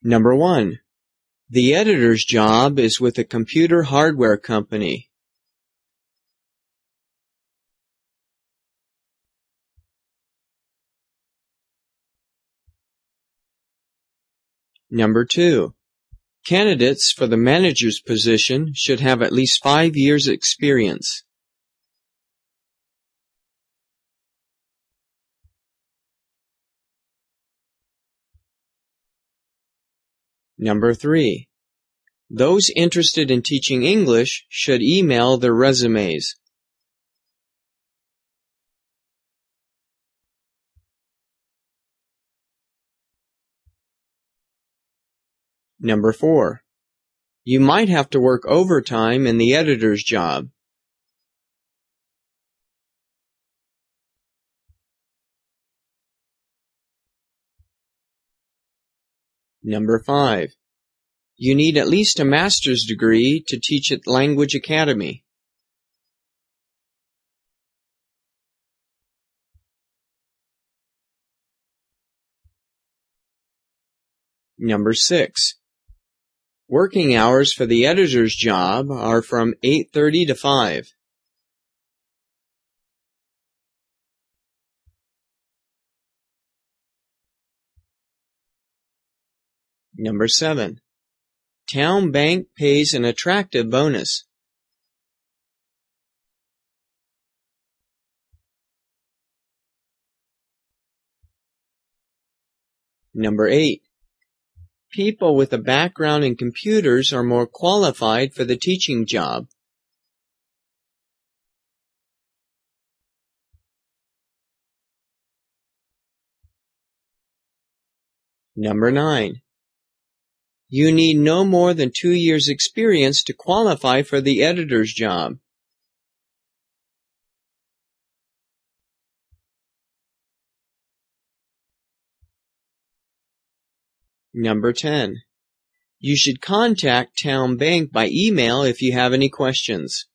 Number 1. The editor's job is with a computer hardware company. Number 2. Candidates for the manager's position should have at least 5 years' experience. Number 3. Those interested in teaching English should email their resumes. Number 4. You might have to work overtime in the editor's job. Number 5. You need at least a master's degree to teach at Language Academy. Number 6. Working hours for the editor's job are from 8:30 to 5. Number 7. Town Bank pays an attractive bonus. Number 8. People with a background in computers are more qualified for the teaching job. Number 9. You need no more than 2 years' experience to qualify for the editor's job. Number 10. You should contact Town Bank by email if you have any questions.